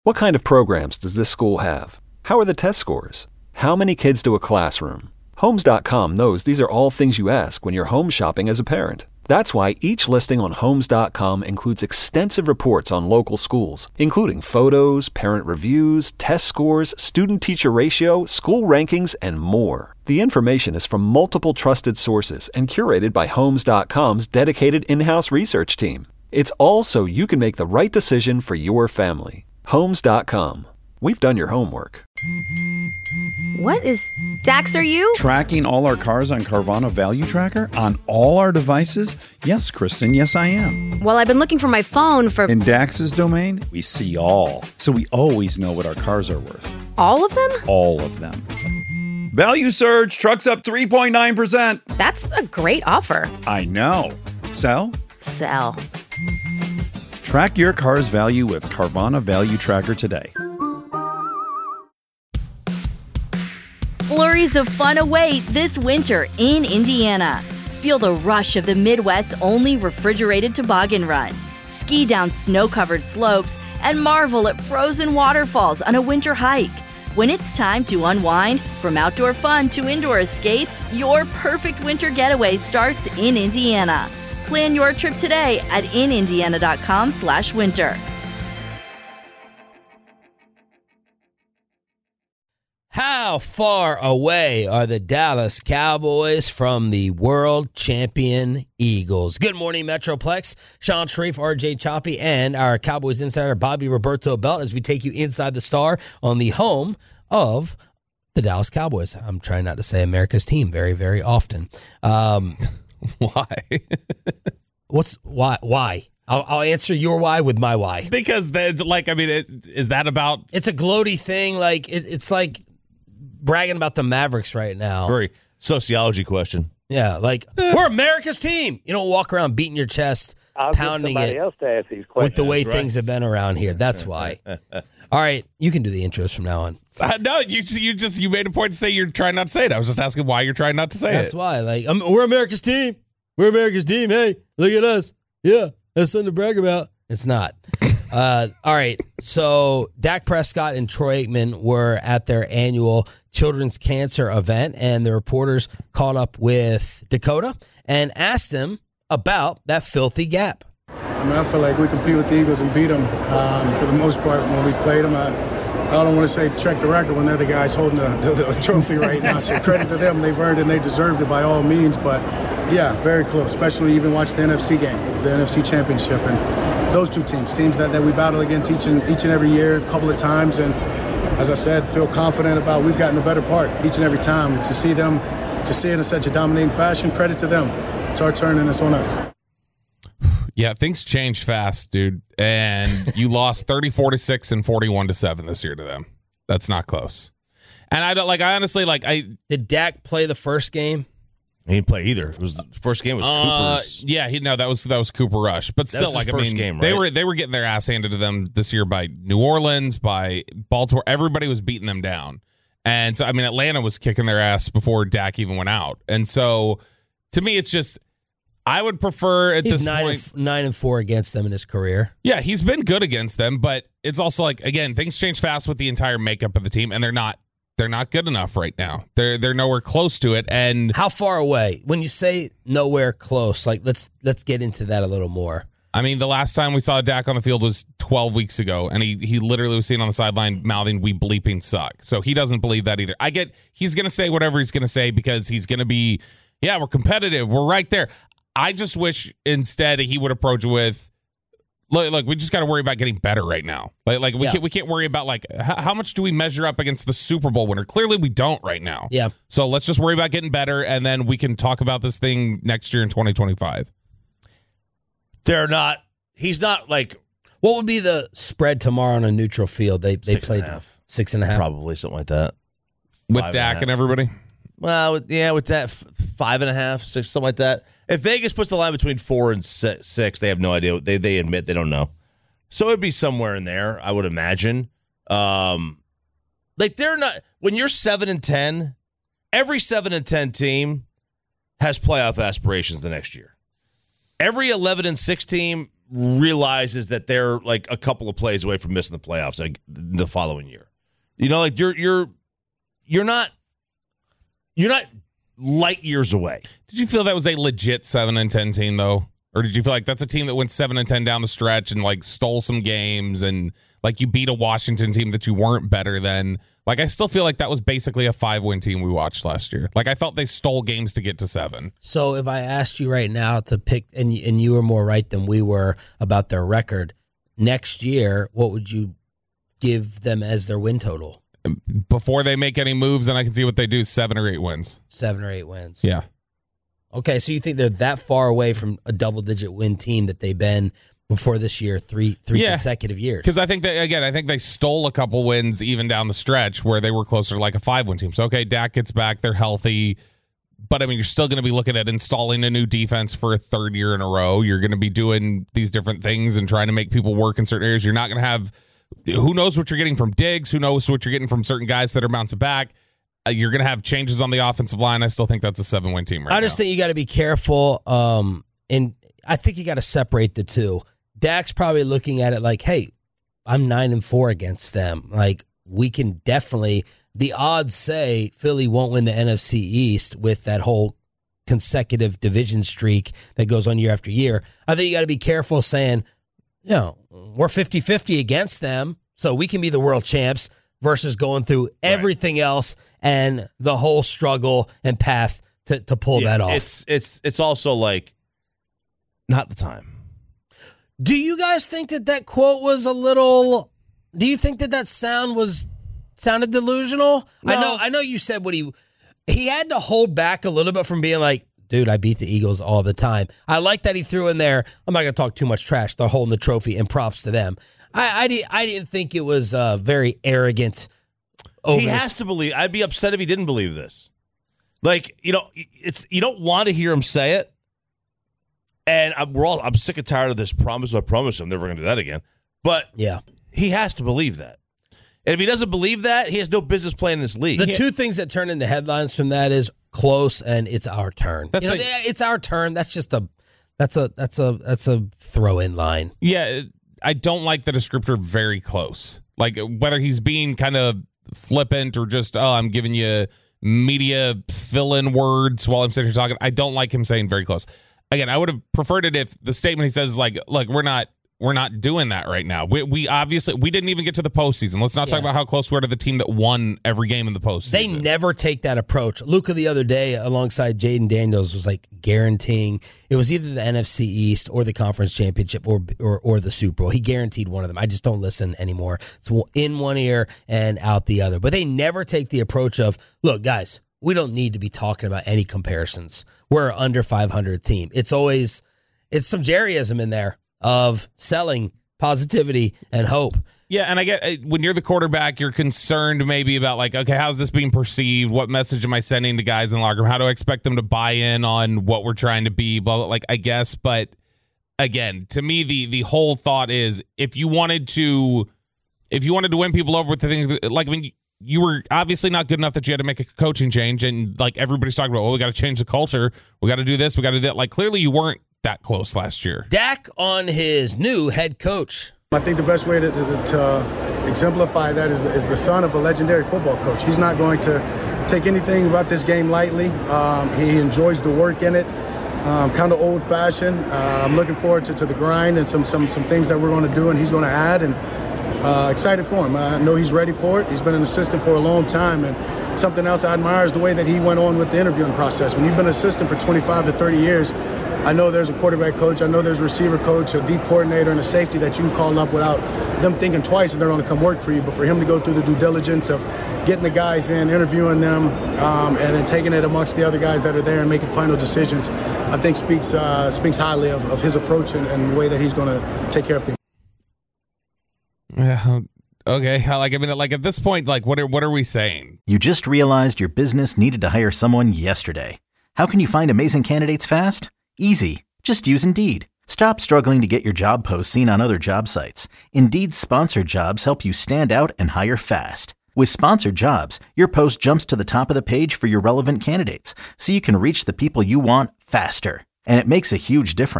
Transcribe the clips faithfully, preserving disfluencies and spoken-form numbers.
What kind of programs does this school have? How are the test scores? How many kids do a classroom? Homes dot com knows these are all things you ask when you're home shopping as a parent. That's why each listing on Homes dot com includes extensive reports on local schools, including photos, parent reviews, test scores, student-teacher ratio, school rankings, and more. The information is from multiple trusted sources and curated by Homes dot com's dedicated in-house research team. It's all so you can make the right decision for your family. Homes dot com. We've done your homework. What is... Dax, are you? Tracking all our cars on Carvana Value Tracker on all our devices? Yes, Kristen, yes I am. Well, I've been looking for my phone for... In Dax's domain, we see all. So we always know what our cars are worth. All of them? All of them. Value surge, trucks up three point nine percent. That's a great offer. I know. Sell? Sell. Track your car's value with Carvana Value Tracker today. Flurries of fun await this winter in Indiana. Feel the rush of the Midwest's only refrigerated toboggan run. Ski down snow-covered slopes and marvel at frozen waterfalls on a winter hike. When it's time to unwind, from outdoor fun to indoor escapes, your perfect winter getaway starts in Indiana. Plan your trip today at in indiana dot com slash winter. How far away are the Dallas Cowboys from the world champion Eagles? Good morning, Metroplex. Sean Sharif, R J Choppy, and our Cowboys insider, Bobby Roberto Belt, as we take you inside the Star on the home of the Dallas Cowboys. I'm trying not to say America's team very, very often. Um, why? What's why? Why? I'll, I'll answer your why with my why. Because, like, I mean, it, is that about... It's a gloaty thing. Like, it, it's like... bragging about the Mavericks right now. Very sociology question. Yeah, like, we're America's team. You don't walk around beating your chest, I'll pounding it else to ask these with the way right. things have been around here. That's why. All right, you can do the intros from now on. Uh, no, you you just you made a point to say you're trying not to say it. I was just asking why you're trying not to say That's it. That's why. Like, um, we're America's team. We're America's team. Hey, look at us. Yeah, that's something to brag about. It's not. Uh, all right, so Dak Prescott and Troy Aikman were at their annual children's cancer event, and the reporters caught up with Dakota and asked him about that filthy gap. I mean, I feel like we compete with the Eagles and beat them um, for the most part when we played them. I, I don't want to say check the record when they're the guys holding the, the, the trophy right now, so credit to them. They've earned it and they deserved it by all means, but yeah, very close, especially even watch the N F C game, the N F C Championship, and those two teams, teams that, that we battle against each and each and every year, a couple of times, and as I said, feel confident about we've gotten the better part each and every time. To see them, to see it in such a dominating fashion, credit to them. It's our turn and it's on us. Yeah, things change fast, dude. And you lost thirty-four to six and forty-one to seven this year to them. That's not close. And I don't like. I honestly like. I did Dak play the first game? He didn't play either. It was the first game was uh, Cooper's. Yeah, he no, that was that was Cooper Rush. But still, was like his I first mean, game, they right? were they were getting their ass handed to them this year by New Orleans, by Baltimore. Everybody was beating them down, and so I mean, Atlanta was kicking their ass before Dak even went out. And so, to me, it's just I would prefer at He's this nine point and, nine and four against them in his career. Yeah, he's been good against them, but it's also like again, things change fast with the entire makeup of the team, and they're not. They're not good enough right now. They're they're nowhere close to it. And how far away? When you say nowhere close, like let's let's get into that a little more. I mean, the last time we saw Dak on the field was twelve weeks ago, and he he literally was seen on the sideline mouthing, "We bleeping suck." So he doesn't believe that either. I get he's going to say whatever he's going to say because he's going to be, yeah, we're competitive. We're right there. I just wish instead he would approach it with, Look, look, we just got to worry about getting better right now. Like, like we yeah. can't we can't worry about like how, how much do we measure up against the Super Bowl winner? Clearly, we don't right now. Yeah. So let's just worry about getting better, and then we can talk about this thing next year in twenty twenty-five. They're not. He's not like. What would be the spread tomorrow on a neutral field? They they Six played and a half. six and a half, Probably something like that. With Five Dak and, and everybody. Well, with, yeah, with that f- five and a half, six, something like that. If Vegas puts the line between four and six, six they have no idea. They they admit they don't know. So it'd be somewhere in there, I would imagine. Um, like they're not when you're seven and ten. Every seven and ten team has playoff aspirations the next year. Every eleven and six team realizes that they're like a couple of plays away from missing the playoffs like the following year. You know, like you're you're you're not you're not light years away. Did you feel that was a legit seven and ten team though? Or did you feel like that's a team that went seven and ten down the stretch and like stole some games and like you beat a Washington team that you weren't better than? Like I still feel like that was basically a five-win team we watched last year. Like I felt they stole games to get to seven. So if I asked you right now to pick, and and you were more right than we were about their record, next year, what would you give them as their win total? Before they make any moves, and I can see what they do, seven or eight wins. Seven or eight wins. Yeah. Okay, so you think they're that far away from a double-digit win team that they've been before this year, three three yeah. consecutive years? Because I think that, again, I think they stole a couple wins even down the stretch where they were closer to like a five-win team. So, okay, Dak gets back, they're healthy, but, I mean, you're still going to be looking at installing a new defense for a third year in a row. You're going to be doing these different things and trying to make people work in certain areas. You're not going to have – who knows what you're getting from Diggs? Who knows what you're getting from certain guys that are bouncing back? Uh, you're going to have changes on the offensive line. I still think that's a seven-win team right now. I just now. think you got to be careful, um, and I think you got to separate the two. Dak's probably looking at it like, hey, I'm nine and four against them. Like, we can definitely – the odds say Philly won't win the N F C East with that whole consecutive division streak that goes on year after year. I think you got to be careful saying, you know, we're fifty-fifty against them, so we can be the world champs, versus going through everything right. else and the whole struggle and path to, to pull yeah, that off. It's it's it's also like not the time. Do you guys think that that quote was a little? Do you think that that sound was sounded delusional? No. I know. I know you said what he he had to hold back a little bit from being like, dude, I beat the Eagles all the time. I like that he threw in there. I'm not going to talk too much trash. They're holding the trophy, and props to them. I, I, did, I didn't think it was uh, very arrogant. He has to believe. I'd be upset if he didn't believe this. Like, you know, it's you don't want to hear him say it. And I'm, we're all, I'm sick and tired of this promise. I promise I'm never going to do that again. But yeah, he has to believe that. And if he doesn't believe that, he has no business playing in this league. The two things that turn into headlines from that is close and it's our turn. That's you know, like, it's our turn. That's just a that's a that's a that's a throw in line. Yeah. I don't like the descriptor very close. Like whether he's being kind of flippant or just, oh, I'm giving you media fill-in words while I'm sitting here talking. I don't like him saying very close. Again, I would have preferred it if the statement he says is like, look, we're not we're not doing that right now. We, we obviously, we didn't even get to the postseason. Let's not yeah. talk about how close we are to the team that won every game in the postseason. They never take that approach. Luka the other day alongside Jaden Daniels was like guaranteeing it was either the N F C East or the conference championship or, or, or the Super Bowl. He guaranteed one of them. I just don't listen anymore. It's in one ear and out the other. But they never take the approach of, look, guys, we don't need to be talking about any comparisons. We're an under five hundred team. It's always, it's some Jerryism in there of selling positivity and hope. Yeah, and I get when you're the quarterback, you're concerned maybe about like, okay, how's this being perceived? What message am I sending to guys in the locker room? How do I expect them to buy in on what we're trying to be? Blah, blah, like, I guess, but again, to me, the the whole thought is if you wanted to, if you wanted to win people over with the things, like, I mean, you were obviously not good enough that you had to make a coaching change, and like everybody's talking about, oh, we got to change the culture, we got to do this, we got to do that. Like, clearly, you weren't that close last year. Dak on his new head coach. I think the best way to, to, to exemplify that is, is the son of a legendary football coach. He's not going to take anything about this game lightly. Um, he enjoys the work in it. Um, kind of old-fashioned. Uh, I'm looking forward to, to the grind and some some some things that we're going to do and he's going to add. And uh, excited for him. I know he's ready for it. He's been an assistant for a long time. And something else I admire is the way that he went on with the interviewing process. When you've been an assistant for twenty-five to thirty years, I know there's a quarterback coach, I know there's a receiver coach, a D coordinator, and a safety that you can call up without them thinking twice and they're going to come work for you. But for him to go through the due diligence of getting the guys in, interviewing them, um, and then taking it amongst the other guys that are there and making final decisions, I think speaks uh, speaks highly of, of his approach and, and the way that he's going to take care of things. Yeah. Okay. Like, I mean, like at this point, like, what are what are we saying? You just realized your business needed to hire someone yesterday. How can you find amazing candidates fast? Easy. Just use Indeed. Stop struggling to get your job posts seen on other job sites. Indeed's sponsored jobs help you stand out and hire fast. With sponsored jobs, your post jumps to the top of the page for your relevant candidates, so you can reach the people you want faster. And it makes a huge difference.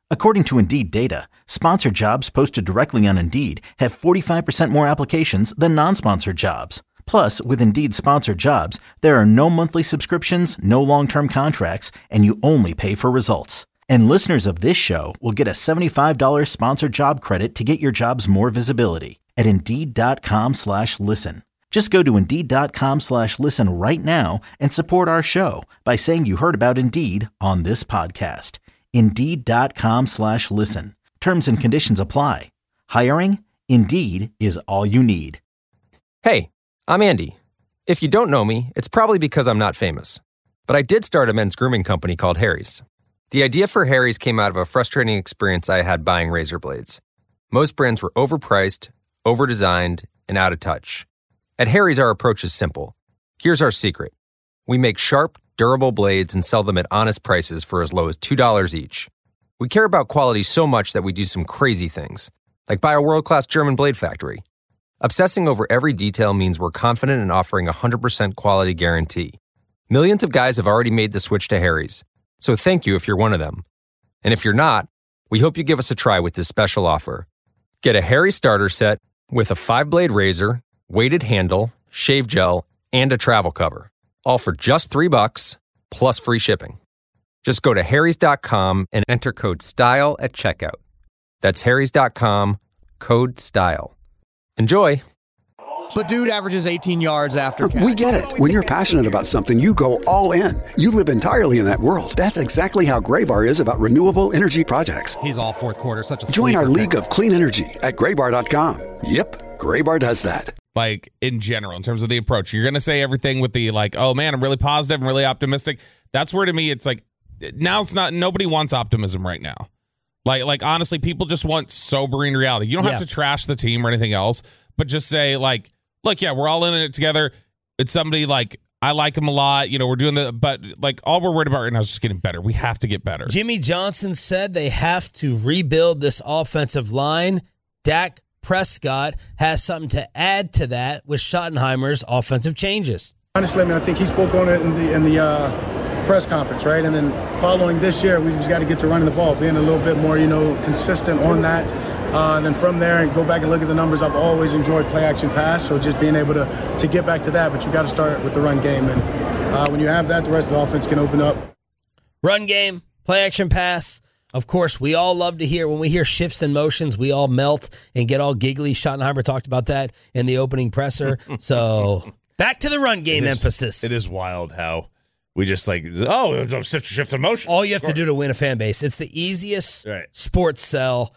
According to Indeed data, sponsored jobs posted directly on Indeed have forty-five percent more applications than non-sponsored jobs. Plus, with Indeed sponsored jobs, there are no monthly subscriptions, no long-term contracts, and you only pay for results. And listeners of this show will get a seventy-five dollars sponsored job credit to get your jobs more visibility at Indeed.com slash listen. Just go to Indeed.com slash listen right now and support our show by saying you heard about Indeed on this podcast. Indeed.com slash listen. Terms and conditions apply. Hiring? Indeed is all you need. Hey, I'm Andy. If you don't know me, it's probably because I'm not famous. But I did start a men's grooming company called Harry's. The idea for Harry's came out of a frustrating experience I had buying razor blades. Most brands were overpriced, overdesigned, and out of touch. At Harry's, our approach is simple. Here's our secret. We make sharp, durable blades and sell them at honest prices for as low as two dollars each. We care about quality so much that we do some crazy things, like buy a world-class German blade factory. Obsessing over every detail means we're confident in offering a one hundred percent quality guarantee. Millions of guys have already made the switch to Harry's, so thank you if you're one of them. And if you're not, we hope you give us a try with this special offer. Get a Harry's starter set with a five-blade razor, weighted handle, shave gel, and a travel cover. All for just three bucks, plus free shipping. Just go to harrys dot com and enter code STYLE at checkout. That's harrys dot com, code STYLE. Enjoy! But dude averages eighteen yards after catch. We get it. When you're passionate about something, you go all in. You live entirely in that world. That's exactly how Graybar is about renewable energy projects. He's all fourth quarter, such a Join our sleeper league pick. of clean energy at graybar dot com. Yep, Graybar does that. Like, in general, in terms of the approach, you're going to say everything with the, like, oh, man, I'm really positive, I'm really optimistic. That's where, to me, it's like, now it's not, nobody wants optimism right now. Like, like honestly, people just want sobering reality. You don't Yeah. have to trash the team or anything else, but just say, like, look, yeah, we're all in it together. It's somebody, like, I like him a lot. You know, we're doing the, but, like, all we're worried about right now is just getting better. We have to get better. Jimmy Johnson said they have to rebuild this offensive line. Dak Prescott has something to add to that with Schottenheimer's offensive changes. Honestly, I mean, I think he spoke on it in the in the uh, press conference, right? And then following this year, we just got to get to running the ball, being a little bit more, you know, consistent on that. Uh, and then from there, go back and look at the numbers. I've always enjoyed play action pass, so just being able to to get back to that. But you got to start with the run game, and uh, when you have that, the rest of the offense can open up. Run game, play action pass. Of course, we all love to hear, when we hear shifts and motions, we all melt and get all giggly. Schottenheimer talked about that in the opening presser. So back to the run game It is- emphasis. It is wild how we just like, oh, it's a shift, shift in motion. All you have to do to win a fan base. It's the easiest Right. sports sell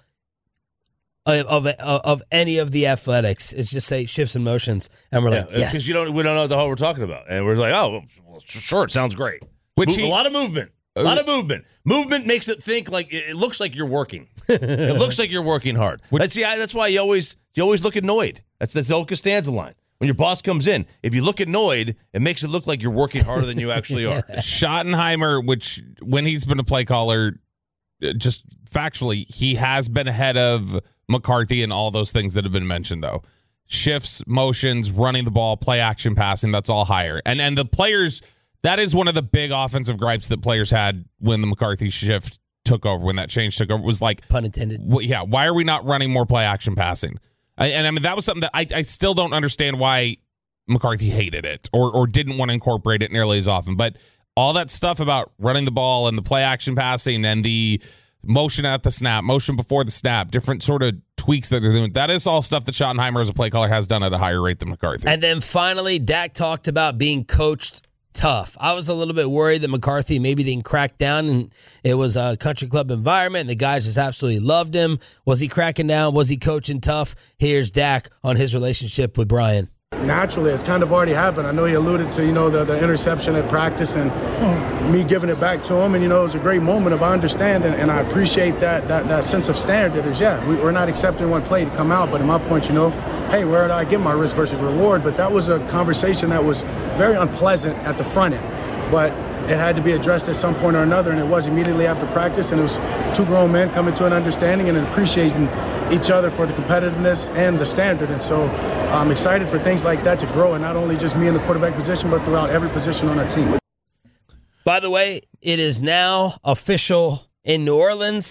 of, of of any of the athletics. It's just say shifts and motions, and we're like, Because yes. you don't, we don't know what the hell we're talking about, and we're like, oh, well, sure, it sounds great. Which Move- he- a lot of movement, a lot of movement. Movement makes it think like it, it looks like you're working. It looks like you're working hard. That's yeah. That's why you always you always look annoyed. That's that's the old Costanza line. When your boss comes in, if you look annoyed, it makes it look like you're working harder than you actually are. Schottenheimer, which when he's been a play caller, uh, just factually, he has been ahead of McCarthy and all those things that have been mentioned, though. Shifts, motions, running the ball, play action passing, that's all higher. And and the players, that is one of the big offensive gripes that players had when the McCarthy shift took over, when that change took over, was like, pun intended. w- yeah, why are we not running more play action passing? I, and I mean, that was something that I, I still don't understand why McCarthy hated it or or didn't want to incorporate it nearly as often. But all that stuff about running the ball and the play action passing and the motion at the snap, motion before the snap, different sort of tweaks that they're doing, that is all stuff that Schottenheimer as a play caller has done at a higher rate than McCarthy. And then finally, Dak talked about being coached tough. I was a little bit worried that McCarthy maybe didn't crack down, and it was a country club environment, and the guys just absolutely loved him. Was he cracking down? Was he coaching tough? Here's Dak on his relationship with Brian. Naturally, it's kind of already happened. I know he alluded to, you know, the, the interception at practice and me giving it back to him. And, you know, it was a great moment of I understand and, and I appreciate that that, that sense of standard is, yeah, we, we're not accepting one play to come out. But in my point, you know, hey, where did I get my risk versus reward? But that was a conversation that was very unpleasant at the front end. But it had to be addressed at some point or another, and it was immediately after practice. And it was two grown men coming to an understanding and appreciating each other for the competitiveness and the standard. And so I'm excited for things like that to grow, and not only just me in the quarterback position, but throughout every position on our team. By the way, it is now official in New Orleans.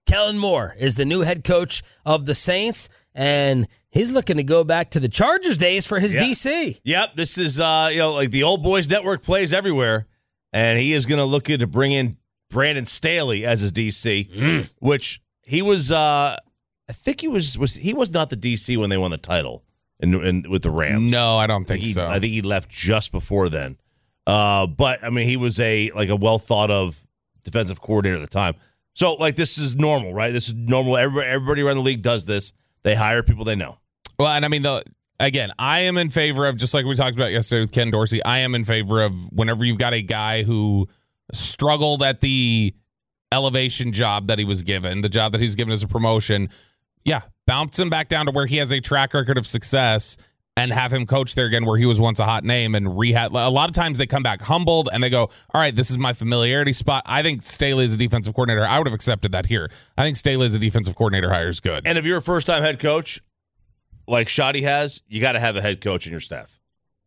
Kellen Moore is the new head coach of the Saints, and he's looking to go back to the Chargers days for his Yeah. D C. Yep, this is uh, you know like the old boys network plays everywhere, and he is going to look to bring in Brandon Staley as his D C, Mm. which he was. Uh, I think he was was he was not the D C when they won the title in, in with the Rams. No, I don't think he, so. I think he left just before then. Uh, but I mean, he was a like a well thought of defensive coordinator at the time. So, like, this is normal, right? This is normal. Everybody, everybody around the league does this. They hire people they know. Well, and I mean, the again, I am in favor of, just like we talked about yesterday with Ken Dorsey, I am in favor of whenever you've got a guy who struggled at the elevation job that he was given, the job that he's given as a promotion, yeah, bounce him back down to where he has a track record of success and have him coach there again where he was once a hot name and rehab. A lot of times they come back humbled and they go, all right, this is my familiarity spot. I think Staley as a defensive coordinator, I would have accepted that here. I think Staley as a defensive coordinator hire is good. And if you're a first-time head coach, like Shoddy has, you got to have a head coach in your staff.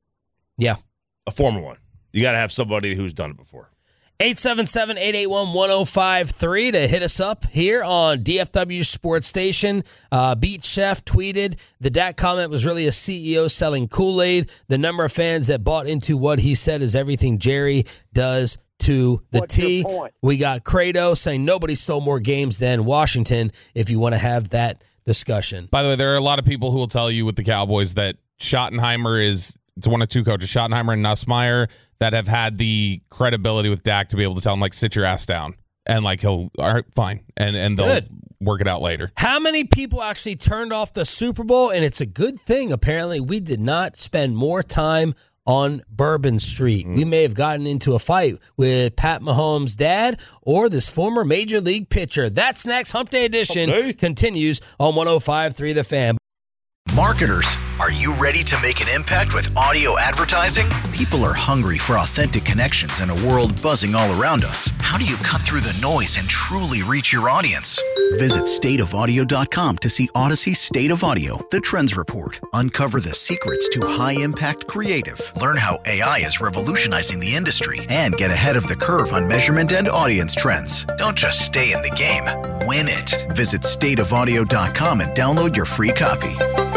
Yeah. A former one. You got to have somebody who's done it before. eight seven seven, eight eight one, one oh five three to hit us up here on D F W Sports Station. Uh, Beat Chef tweeted, the Dak comment was really a C E O selling Kool-Aid. The number of fans that bought into what he said is everything Jerry does to the What's your T. point? We got Credo saying nobody stole more games than Washington, if you want to have that discussion. By the way, there are a lot of people who will tell you with the Cowboys that Schottenheimer is, it's one of two coaches, Schottenheimer and Nussmeier, that have had the credibility with Dak to be able to tell him, like, sit your ass down. And, like, he'll, all right, fine. And, and they'll Good. work it out later. How many people actually turned off the Super Bowl? And it's a good thing, apparently. We did not spend more time on Bourbon Street. Mm. We may have gotten into a fight with Pat Mahomes' dad or this former Major League pitcher. That's next. Hump Day Edition Hump Day. continues on one oh five point three The Fan. Marketers, are you ready to make an impact with audio advertising? People are hungry for authentic connections in a world buzzing all around us. How do you cut through the noise and truly reach your audience? Visit state of audio dot com to see Odyssey State of Audio, the Trends Report. Uncover the secrets to high-impact creative. Learn how A I is revolutionizing the industry and get ahead of the curve on measurement and audience trends. Don't just stay in the game, win it. Visit state of audio dot com and download your free copy.